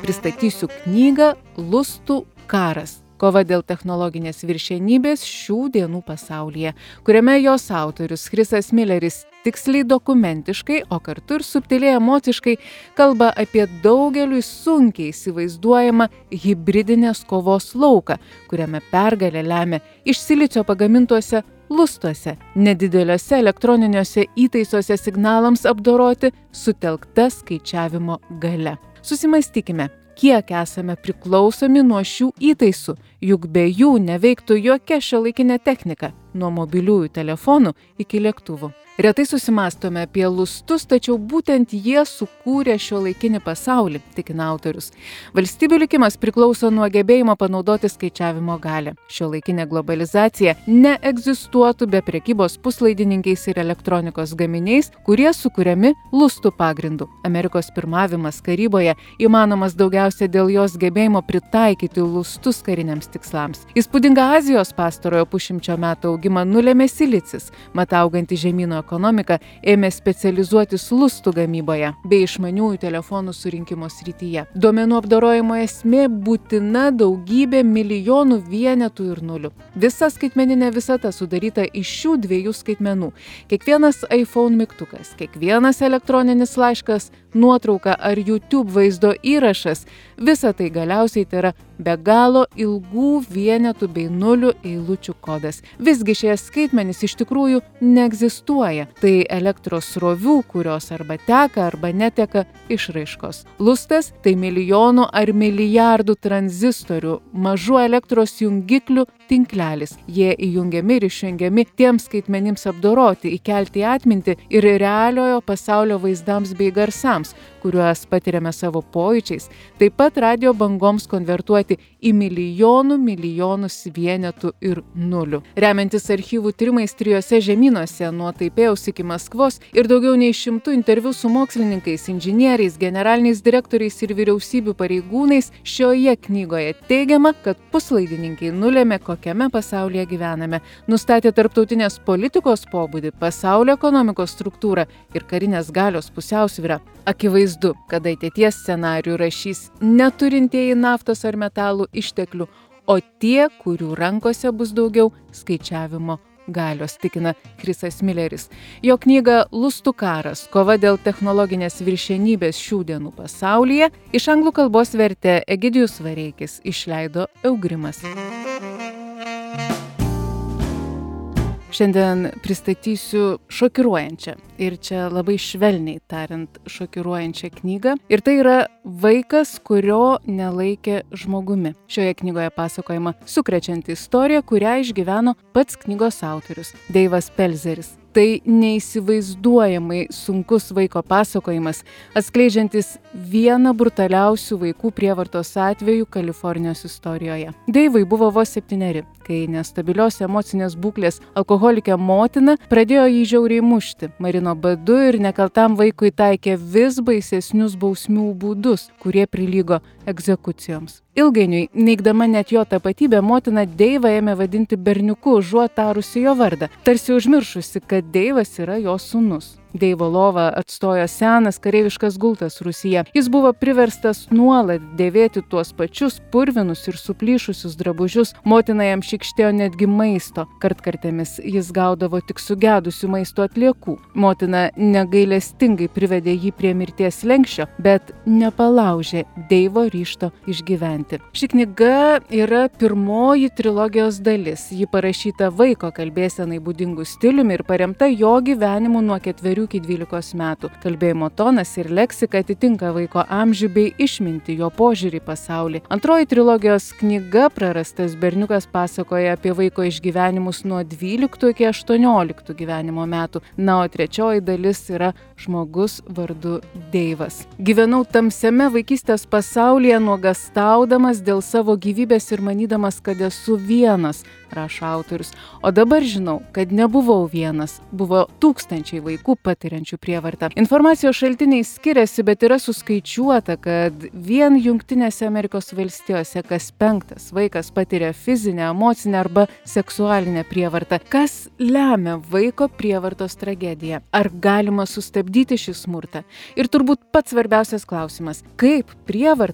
pristatysiu knygą Lustų karas. Kova dėl technologinės viršenybės šių dienų pasaulyje, kuriame jos autorius Chrisas Milleris tiksliai dokumentiškai, o kartu ir subtiliai emociškai kalba apie daugeliui sunkiai įsivaizduojamą hibridinės kovos lauką, kuriame pergalę lemia iš silicio pagamintuose lustuose, nedideliuose elektroniniuose įtaisuose signalams apdoroti sutelkta skaičiavimo galia. Susimąstykime, kiek esame priklausomi nuo šių įtaisų, juk be jų neveiktų jokia šiuolaikinė technika, nuo mobiliųjų telefonų iki lėktuvų. Retai susimąstome apie lustus, tačiau būtent jie sukūrė šiuolaikinį pasaulį, tikina autorius. Valstybių likimas priklauso nuo gebėjimo panaudoti skaičiavimo galią. Šiuolaikinė globalizacija neegzistuotų be prekybos puslaidininkiais ir elektronikos gaminiais, kurie sukuriami lustų pagrindu. Amerikos pirmavimas karyboje įmanomas daugiausia dėl jos gebėjimo pritaikyti lustus kariniams tikslams. Įspūdingą Azijos pastarojo pusšimčio metų augimą nulėmė silicis, mat auganti žemyno ekonomika ėmė specializuotis lustų gamyboje bei išmaniųjų telefonų surinkimo srityje. Duomenų apdorojimo esmė būtina daugybė milijonų vienetų ir nulių. Visa skaitmeninė visata sudaryta iš šių dviejų skaitmenų. Kiekvienas iPhone mygtukas, kiekvienas elektroninis laiškas, nuotrauka ar YouTube vaizdo įrašas, visa tai galiausiai tai yra be galo ilgų vienetų bei nulių eilučių kodas. Visgi šie skaitmenys iš tikrųjų neegzistuoja. Tai elektros srovių, kurios arba teka, arba neteka išraiškos. Lustas tai milijonų ar milijardų tranzistorių, mažų elektros jungiklių tinklelis. Jie įjungiami ir išjungiami tiems skaitmenims apdoroti, įkelti į atmintį ir realiojo pasaulio vaizdams bei garsams, kuriuos patiriame savo pojūčiais, taip pat radio bangoms konvertuoti į milijonus vienetų ir nulių. Remiantis archyvų tyrimais 3 žemynuose, nuo Taipėjaus iki Maskvos ir daugiau nei 100 interviu su mokslininkais, inžinieriais, generaliniais direktoriais ir vyriausybių pareigūnais, šioje knygoje teigiama, kad puslaidininkiai nulėmė, kokiame pasaulyje gyvename, nustatė tarptautinės politikos pobūdį, pasaulio ekonomikos struktūrą ir karinės galios pusiausvyrą. Akivaizdu, kad ateities scenarijų rašys neturintieji naftos ar metalų išteklių, o tie, kurių rankose bus daugiau skaičiavimo galios, tikina Chrisas Milleris. Jo knyga Lustų karas, kova dėl technologinės viršenybės šių dienų pasaulyje iš anglų kalbos vertė Egidijus Vareikis, išleido Eugrimas. Šiandien pristatysiu šokiruojančią ir čia labai švelniai tariant šokiruojančią knygą. Ir tai yra Vaikas, kurio nelaikė žmogumi. Šioje knygoje pasakojama sukrečianti istorija, kurią išgyveno pats knygos autorius Deivas Pelzeris. Tai neįsivaizduojamai sunkus vaiko pasakojimas, atskleidžiantis vieną brutaliausių vaikų prievartos atvejų Kalifornijos istorijoje. Deivai buvo vos 7, kai nestabilios emocinės būklės alkoholikė motina pradėjo jį žiauriai mušti, marino badu ir nekaltam vaikui taikė vis baisesnius bausmių būdus, kurie prilygo egzekucijoms. Ilgainiui, neigdama net jo tapatybę, motina Deivą ėmė vadinti berniuku, užuot tarusi jo vardą, tarsi užmiršusi, kad Deivas yra jos sūnus. Deivo lovą atstojo senas kareiviškas gultas rūsyje. Jis buvo priverstas nuolat dėvėti tuos pačius purvinus ir suplyšusius drabužius. Motina jam šikštėjo netgi maisto. Kartkartėmis jis gaudavo tik sugedusių maisto atliekų. Motina negailestingai privedė jį prie mirties slenksčio, bet nepalaužė Deivo ryžto išgyventi. Ši knyga yra pirmoji trilogijos dalis. Ji parašyta vaiko kalbėsenai būdingų stiliumi ir paremta jo gyvenimu nuo 4 iki 12 metų. Kalbėjimo tonas ir leksika atitinka vaiko amžių bei išmintį, jo požiūrį į pasaulį. Antroji trilogijos knyga Prarastas berniukas pasakoja apie vaiko išgyvenimus nuo 12 iki 18 gyvenimo metų. Na, o trečioji dalis yra Žmogus vardu Deivas. Gyvenau tamsiame vaikystės pasaulyje, nuogastaudamas dėl savo gyvybės ir manydamas, kad esu vienas, rašo autorius. O dabar žinau, kad nebuvau vienas. Buvo tūkstančiai vaikų patiriančių prievartą. Informacijos šaltiniai skiriasi, bet yra suskaičiuota, kad vien Jungtinėse Amerikos valstijose kas 5 vaikas patiria fizinę, emocinę arba seksualinę prievartą. Kas lemia vaiko prievartos tragediją? Ar galima sustabdyti šį smurtą? Ir turbūt pats svarbiausias klausimas, kaip prievarta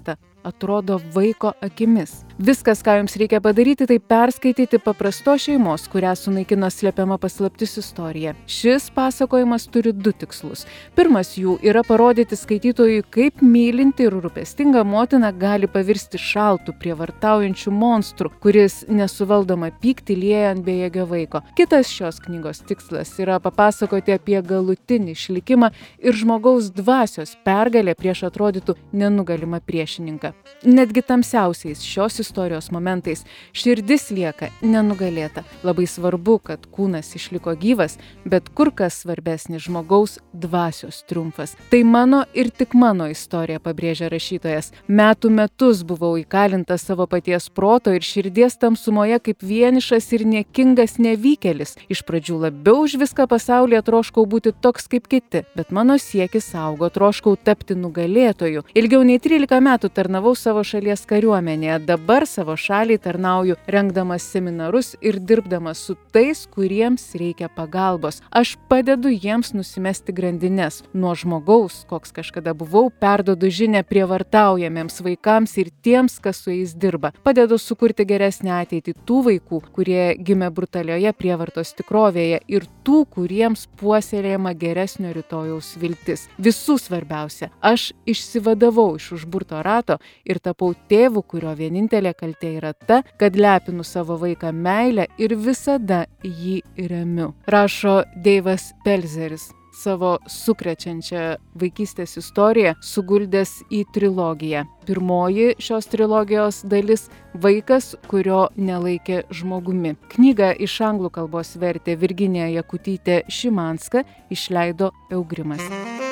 atrodo vaiko akimis. Viskas, ką jums reikia padaryti, tai perskaityti paprastos šeimos, kurią sunaikino slepiama paslaptis istorija. Šis pasakojimas turi du tikslus. Pirmas jų yra parodyti skaitytojui, kaip mylinti ir rūpestinga motina gali pavirsti šaltų, prievartaujančių monstrų, kuris nesuvaldoma pyktį lieja ant bejėgio vaiko. Kitas šios knygos tikslas yra papasakoti apie galutinį išlikimą ir žmogaus dvasios pergalę prieš atrodytų nenugalimą priešininką. Netgi tamsiausiais šios istorijos momentais širdis lieka nenugalėta. Labai svarbu, kad kūnas išliko gyvas, bet kur kas svarbesnis žmogaus dvasios triumfas. Tai mano ir tik mano istorija, pabrėžia rašytojas. Metų metus buvau įkalintas savo paties proto ir širdies tamsumoje kaip vienišas ir niekingas nevykėlis. Iš pradžių labiau už viską pasaulyje troškau būti toks kaip kiti, bet mano siekis augo, troškau tapti nugalėtoju. Ilgiau nei 13 metų tarnavau savo šalies kariuomenėje, dabar savo šaliai tarnauju rengdamas seminarus ir dirbdamas su tais, kuriems reikia pagalbos. Aš padedu jiems nusimesti grandines. Nuo žmogaus, koks kažkada buvau, perdodu žinią prievartaujamiems vaikams ir tiems, kas su jais dirba. Padedu sukurti geresnę ateitį tų vaikų, kurie gimė brutalioje prievartos tikrovėje ir tų, kuriems puoselėjama geresnio rytojaus viltis. Visų svarbiausia, aš išsivadavau iš užburto rato ir tapau tėvu, kurio vienintelė kaltė yra ta, kad lepinu savo vaiką meilę ir visada jį remiu. Rašo Deivas Pelzeris, savo sukrečiančią vaikystės istoriją suguldęs į trilogiją. Pirmoji šios trilogijos dalis – Vaikas, kurio nelaikė žmogumi. Knygą iš anglų kalbos vertė Virginija Jakutytė Šimanska, išleido Eugrimas.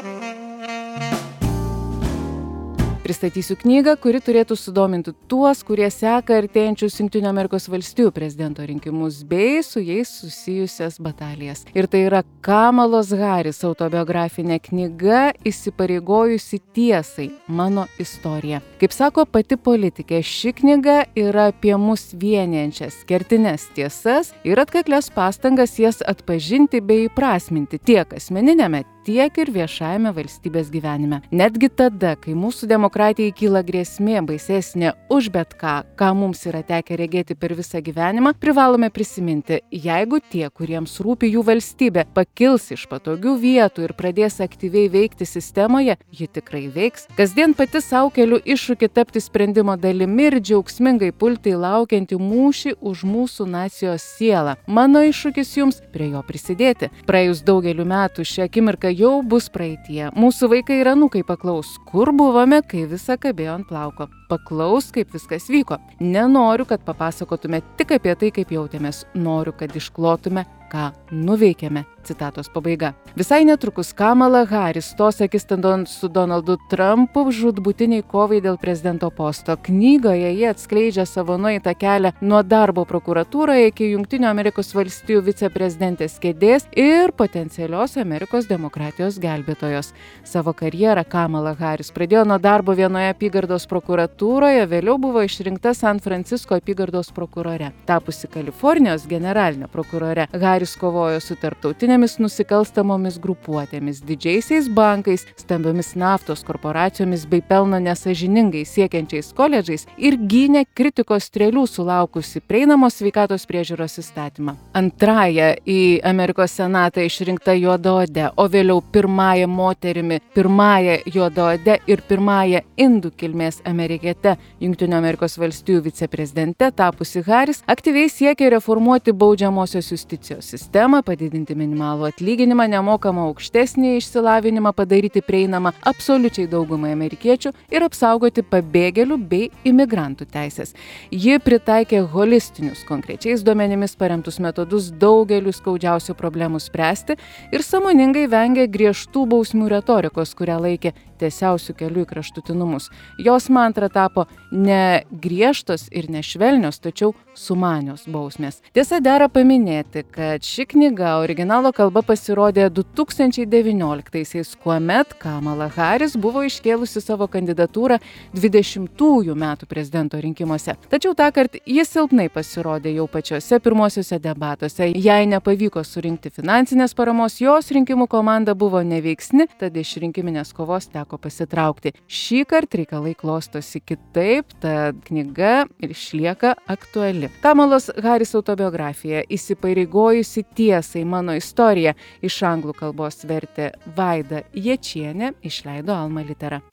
Pristatysiu knygą, kuri turėtų sudominti tuos, kurie seka artėjančius Jungtinių Amerikos valstijų prezidento rinkimus bei su jais susijusias batalijas. Ir tai yra Kamalos Haris autobiografinė knyga įsipareigojusi tiesai – mano istorija. Kaip sako pati politikė, ši knyga yra apie mus vienijančias kertines tiesas ir atkaklias pastangas jas atpažinti bei įprasminti tiek asmeninėme, tiek ir viešajame valstybės gyvenime. Netgi tada, kai mūsų demokratijai kyla grėsmė baisesnė už bet ką, ką mums yra tekę regėti per visą gyvenimą, privalome prisiminti, jeigu tie, kuriems rūpi jų valstybė, pakils iš patogių vietų ir pradės aktyviai veikti sistemoje, ji tikrai veiks. Kasdien pati sau keliu iššūkį tapti sprendimo dalimi ir džiaugsmingai pulti į laukiantį mūšį už mūsų nacijos sielą. Mano iššūkis jums prie jo prisidėti. Praėjus daugeliu metų šią akimirką jau bus praeitie. Mūsų vaikai ir anūkai paklaus, kur buvome, kai visa kabėjo ant plauko. Paklaus, kaip viskas vyko. Nenoriu, kad papasakotume tik apie tai, kaip jautėmės. Noriu, kad išklotume, ką nuveikėme. Citatos pabaiga. Visai netrukus Kamala Haris stos akistanton su Donaldu Trumpu žūtbūtiniai kovai dėl prezidento posto. Knygoje jie atskleidžia savo nueitą kelią nuo darbo prokuratūroje iki Jungtinių Amerikos valstijų viceprezidentės kėdės ir potencialios Amerikos demokratijos gelbėtojos. Savo karjerą Kamala Haris pradėjo nuo darbo vienoje apygardos prokuratūroje, vėliau buvo išrinkta San Francisko apygardos prokurore. Tapusi Kalifornijos generalinė prokurore, Haris kovojo su tarptautinėmis nusikalstamomis grupuotėmis, didžiaisiais bankais, stambiomis naftos korporacijomis bei pelno nesažiningai siekiančiais koledžais ir gynė kritikos strėlių sulaukusi prieinamos sveikatos priežiūros įstatymą. Antrąją į Amerikos senatą išrinkta juodaode, o vėliau pirmąją moterimi, pirmąją juodaode ir pirmąją indų kilmės amerikiete, Jungtinių Amerikos valstijų viceprezidente tapusi Haris, aktyviai siekė reformuoti baudžiamosios justicijos sistemą, padidinti minimalų atlyginimą, nemokamą aukštesnį išsilavinimą, padaryti prieinamą absoliučiai daugumai amerikiečių ir apsaugoti pabėgėlių bei imigrantų teisės. Ji pritaikė holistinius, konkrečiais duomenimis paremtus metodus daugeliu skaudžiausių problemų spręsti ir sąmoningai vengė griežtų bausmių retorikos, kurią laikė tiesiausių kelių į kraštutinumus. Jos mantra tapo ne griežtos ir nešvelnios, tačiau sumanios bausmės. Tiesa, dera paminėti, kad ši knyga originalo kalba pasirodė 2019-aisiais, kuomet Kamala Harris buvo iškėlusi savo kandidatūrą 2020 metų prezidento rinkimuose. Tačiau tąkart jis silpnai pasirodė jau pačiuose pirmosiuose debatuose. Jai nepavyko surinkti finansinės paramos, jos rinkimų komanda buvo neveiksni, tad iš rinkiminės kovos teko pasitraukti. Šįkart reikalai klostosi kitaip, tad knyga išlieka aktuali. Kamalos Harris autobiografija Įsipareigojusi tiesai mano istorija iš anglų kalbos vertė Vaida Ječienė, išleido Alma Litera.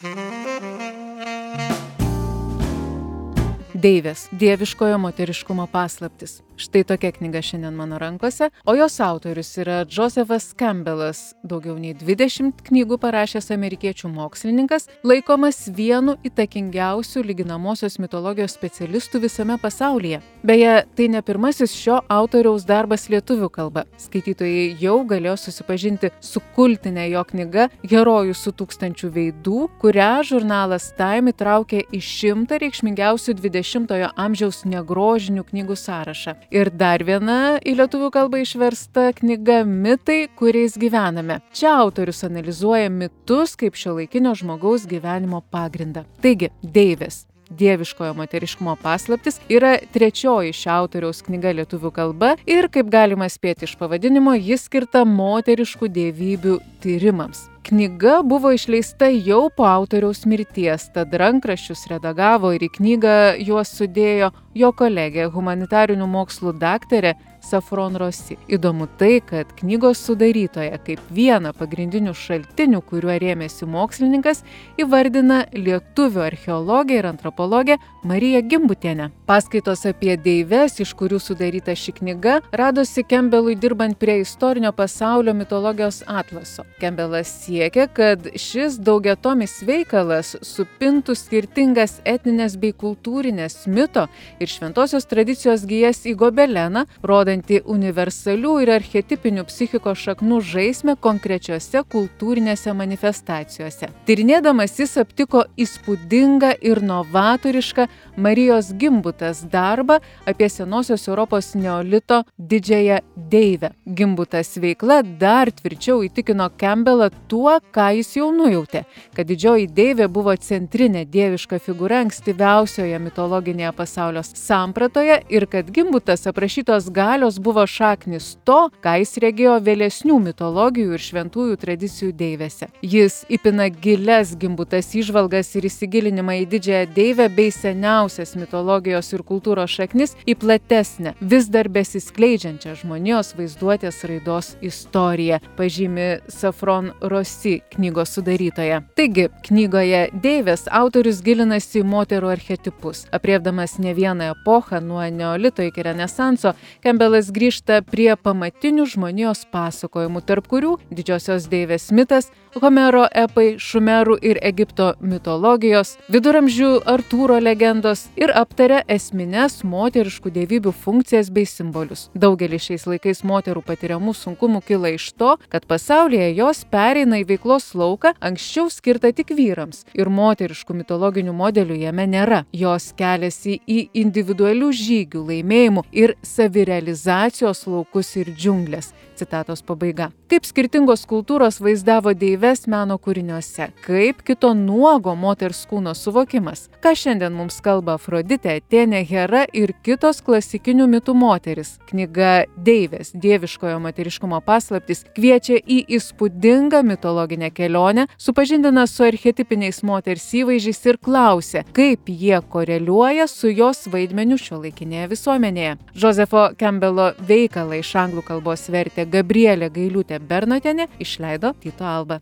Deivės – dieviškojo moteriškumo paslaptis. Štai tokia knyga šiandien mano rankose, o jos autorius yra Josephas Campbellas, daugiau nei 20 knygų parašęs amerikiečių mokslininkas, laikomas vienu įtakingiausių lyginamosios mitologijos specialistų visame pasaulyje. Beje, tai ne pirmasis šio autoriaus darbas lietuvių kalba. Skaitytojai jau galėjo susipažinti su kultine jo knyga Herojų su 1000 veidų, kurią žurnalas Time įtraukė į 100 reikšmingiausių 20-ojo amžiaus negrožinių knygų sąrašą. Ir dar viena į lietuvių kalbą išversta knyga Mitai, kuriais gyvename. Čia autorius analizuoja mitus kaip šiuolaikinio žmogaus gyvenimo pagrindą. Taigi, Deivės – dieviškojo moteriškumo paslaptis yra trečioji šio autoriaus knyga lietuvių kalba ir, kaip galima spėti iš pavadinimo, jis skirta moteriškų dievybių tyrimams. Knyga buvo išleista jau po autoriaus mirties, tad rankraščius redagavo ir į knygą juos sudėjo jo kolegė, humanitarinių mokslų daktarė Safron Rossi. Įdomu tai, kad knygos sudarytoja kaip vieną pagrindinių šaltinių, kuriuo rėmėsi mokslininkas, įvardina lietuvių archeologę ir antropologę Mariją Gimbutienę. Paskaitos apie deives, iš kurių sudaryta ši knyga, radosi Campbellui dirbant prie istorinio pasaulio mitologijos atlaso. Campbellas siekia, kad šis daugiatomis veikalas supintų skirtingas etninės bei kultūrinės mito ir šventosios tradicijos gijas į gobeleną, rodantį universalių ir archetipinių psichikos šaknų žaismę konkrečiose kultūrinėse manifestacijose. Tyrinėdamas jis aptiko įspūdingą ir novatorišką Marijos Gimbutas darbą apie senosios Europos neolito didžiąją deivę. Gimbutas veikla dar tvirčiau įtikino Campbellą tuo, ką jis jau nujautė, kad didžioji deivė buvo centrinė dieviška figūra ankstyviausioje mitologinėje pasaulio sampratoje ir kad Gimbutas aprašytos galios buvo šaknis to, ką jis regėjo vėlesnių mitologijų ir šventųjų tradicijų deivėse. Jis įpina gilias Gimbutas įžvalgas ir įsigilinimą į didžiąją deivę bei seniausias mitologijos ir kultūros šaknis į platesnę, vis dar besiskleidžiančią žmonijos vaizduotės raidos istoriją, pažymi Safron Rossi, knygos sudarytoja. Taigi, knygoje Deivės autorius gilinasi į moterų archetipus. Aprėpdamas ne vieną epochą nuo neolito iki renesanso, Campbellas grįžta prie pamatinių žmonijos pasakojimų, tarp kurių didžiosios deivės mitas, Homero epai, Šumerų ir Egipto mitologijos, viduramžių Artūro legendos ir aptaria esmines moteriškų dievybių funkcijas bei simbolius. Daugelis šiais laikais moterų patiriamų sunkumų kyla iš to, kad pasaulyje jos pereina į veiklos lauką, anksčiau skirtą tik vyrams, ir moteriškų mitologinių modelių jame nėra. Jos keliasi į individualių žygių, laimėjimų ir savirealizacijos laukus ir džiunglės. Citatos pabaiga. Kaip skirtingos kultūros vaizdavo deives meno kūriniuose, kaip kito nuogo moters kūno suvokimas. Ką šiandien mums kalba Afroditė, Atėnė, Hera ir kitos klasikinių mitų moteris. Knyga Deivės – dieviškojo moteriškumo paslaptis kviečia į įspūdingą mitologinę kelionę, supažindina su archetipiniais moters įvaizdžiais ir klausia, kaip jie koreliuoja su jos vaidmeniu šiuolaikinėje visuomenėje. Josepho Campbello veikalą iš anglų kalbos vertė Gabrielė Gailiūtė Bernotienė, išleido Tyto Alba.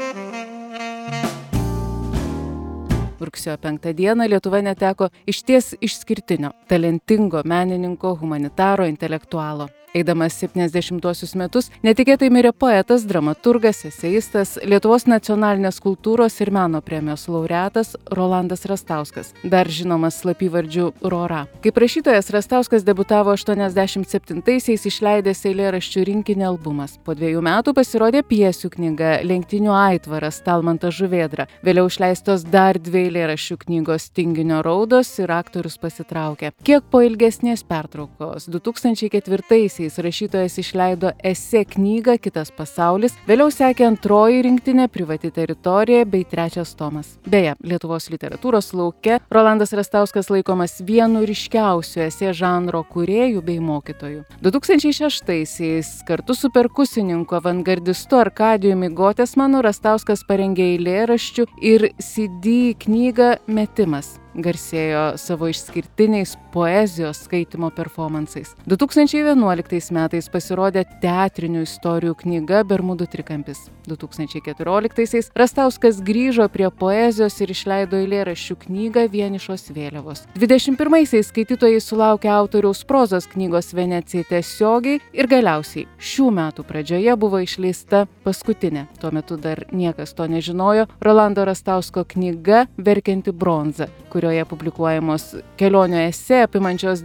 Rugsėjo 5 dieną Lietuva neteko išties išskirtinio, talentingo menininko, humanitaro, intelektualo. Eidamas 70-osius metus netikėtai mirė poetas, dramaturgas, eseistas, Lietuvos nacionalinės kultūros ir meno premijos laureatas Rolandas Rastauskas, dar žinomas slapyvardžiu Rora. Kaip rašytojas, Rastauskas debiutavo 87-aisiais išleidęs eilėraščių rinkinį Albumas. Po 2 metų pasirodė pjesių knyga Lenktynių aitvaras Talmantas Žuvėdra. Vėliau išleistos dar 2 eilėraščių knygos Tinginio raudos ir Aktorius pasitraukė. Kiek po ilgesnės pertraukos 2004 2000-aisiais rašytojas išleido esė knygą Kitas pasaulis, vėliau sekė antroji rinktinė Privati teritorija bei trečias tomas. Beje, Lietuvos literatūros lauke Rolandas Rastauskas laikomas vienu ryškiausių esė žanro kūrėjų bei mokytojų. 2006-aisiais kartu su perkusininku avangardistu Arkadijumi Gotesmanu Rastauskas parengė eilėraščių ir CD knygą Metimas. Garsėjo savo išskirtiniais poezijos skaitymo performansais. 2011 metais pasirodė teatrinių istorijų knyga Bermudų trikampis. 2014 Rastauskas grįžo prie poezijos ir išleido eilėraščių knygą Vienišos vėliavos. 21-aisiais skaitytojai sulaukė autoriaus prozos knygos Venecija tiesiogiai ir galiausiai šių metų pradžioje buvo išleista paskutinė, tuo metu dar niekas to nežinojo, Rolando Rastausko knyga Verkianti bronza, kurioje publikuojamos kelionių esė apimančios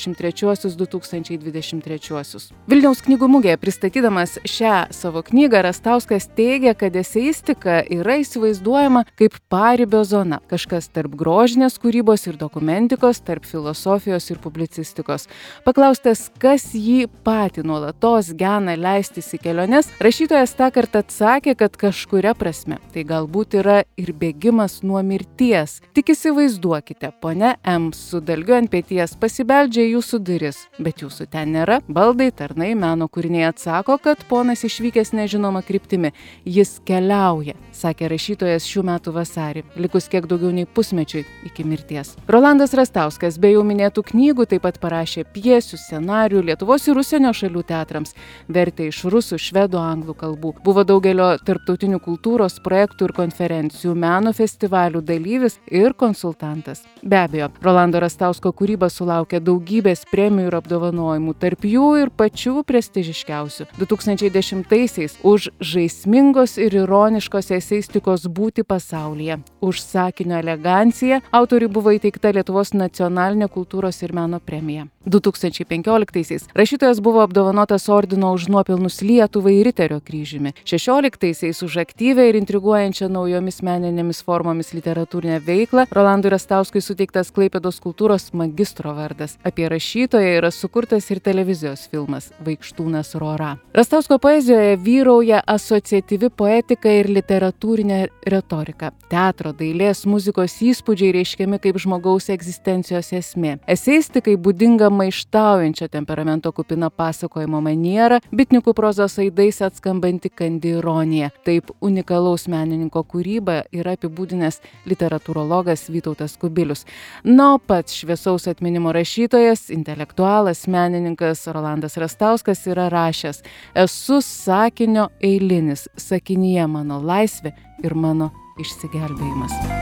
93-2023. Vilniaus knygų mugėje pristatydamas šią savo knygą Rastauskas teigia, kad eseistika yra įsivaizduojama kaip paribio zona, kažkas tarp grožinės kūrybos ir dokumentikos, tarp filosofijos ir publicistikos. Paklaustas, kas jį patį nuolatos gena leistis į keliones, rašytojas tąkart atsakė, kad kažkuria prasme tai galbūt yra ir bėgimas nuo mirties. Tik įsivaizduokite, ponia M su dalgiu ant peties pasibeldžia į jūsų duris, bet jūsų ten nėra. Baldai, tarnai, meno kūriniai atsako, kad ponas išvykęs nežinoma kryptimi. Jis keliauja, sakė rašytojas šių metų vasarį, likus kiek daugiau nei pusmečiui iki mirties. Rolandas Rastauskas be jau minėtų knygų taip pat parašė pjesių, scenarijų Lietuvos ir užsienio šalių teatrams, vertė iš rusų, švedų, anglų kalbų. Buvo daugelio tarptautinių kultūros projektų ir konferencijų, meno festivalių dalyvis ir konsultantas. Be abejo, Rolando Rastausko kūryba sulaukė daugybės premijų ir apdovanojimų, tarp jų ir pačių prestižiškiausių. 2010-aisiais už žaismingos ir ironiškos eseistikos būti pasaulyje. Už sakinio eleganciją autoriui buvo įteikta Lietuvos nacionalinė kultūros ir meno premija. 2015-aisiais rašytojas buvo apdovanotas ordino už nuopelnus Lietuvai Riterio kryžiumi. 2016-aisiais už aktyvią ir intriguojančią naujomis meninėmis formomis literatūrinę veiklą Rolandui Rastauskui suteiktas Klaipėdos kultūros magistro vardas. Apie rašytoją yra sukurtas ir televizijos filmas Vaikštūnas Rora. Rastausko poezijoje vyrauja asociatyvi poetika ir literatūrinė retorika. Teatro, dailės, muzikos įspūdžiai reiškiami kaip žmogaus egzistencijos esmė. Eseistikai būdinga maištaujančio temperamento kupina pasakojimo maniera, bitnikų prozos aidais atskambanti kandi ironija. Taip unikalaus menininko kūrybą yra apibūdinęs literatūrologas Vytautas Kubilius. Na, o pats šviesaus atminimo rašytojas, intelektualas, menininkas Rolandas Rastauskas yra rašęs: esu sakinio eilinis, sakinyje mano laisvė ir mano išsigelbėjimas.